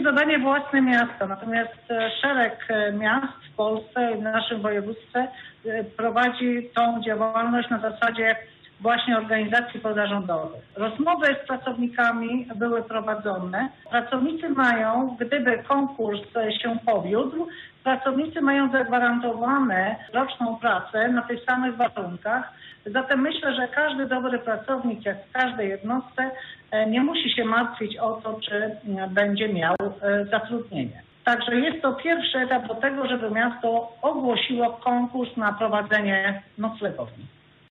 zadanie własne miasta, natomiast szereg miast w Polsce i w naszym województwie prowadzi tą działalność na zasadzie właśnie organizacji pozarządowych. Rozmowy z pracownikami były prowadzone. Pracownicy mają, gdyby konkurs się powiódł, pracownicy mają zagwarantowane roczną pracę na tych samych warunkach. Zatem myślę, że każdy dobry pracownik, jak w każdej jednostce, nie musi się martwić o to, czy będzie miał zatrudnienie. Także jest to pierwszy etap do tego, żeby miasto ogłosiło konkurs na prowadzenie noclegowni.